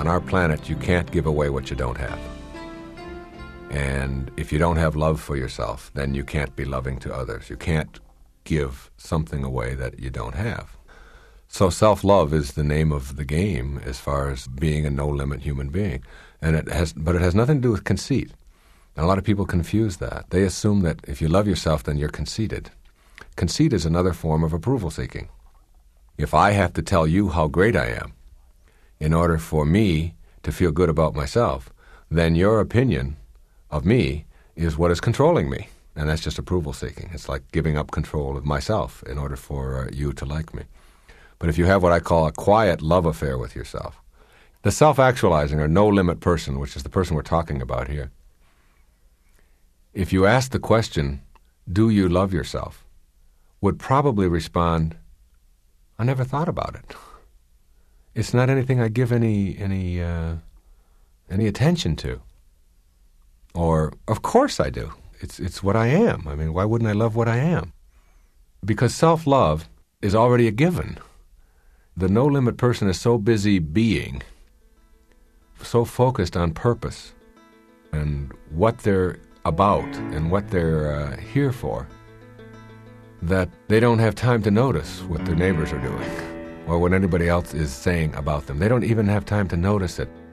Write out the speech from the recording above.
on our planet, you can't give away what you don't have. And if you don't have love for yourself, then you can't be loving to others. You can't give something away that you don't have. So self-love is the name of the game as far as being a no-limit human being. But it has nothing to do with conceit. And a lot of people confuse that. They assume that if you love yourself, then you're conceited. Conceit is another form of approval seeking. If I have to tell you how great I am in order for me to feel good about myself, then your opinion of me is what is controlling me. And that's just approval seeking. It's like giving up control of myself in order for you to like me. But if you have what I call a quiet love affair with yourself, the self-actualizing or no-limit person, which is the person we're talking about here, if you ask the question, do you love yourself, would probably respond, I never thought about it. It's not anything I give any attention to. Or, of course I do. It's what I am. I mean, why wouldn't I love what I am? Because self-love is already a given. The no-limit person is so busy being, so focused on purpose and what they're about and what they're here for, that they don't have time to notice what their neighbors are doing or what anybody else is saying about them. They don't even have time to notice it.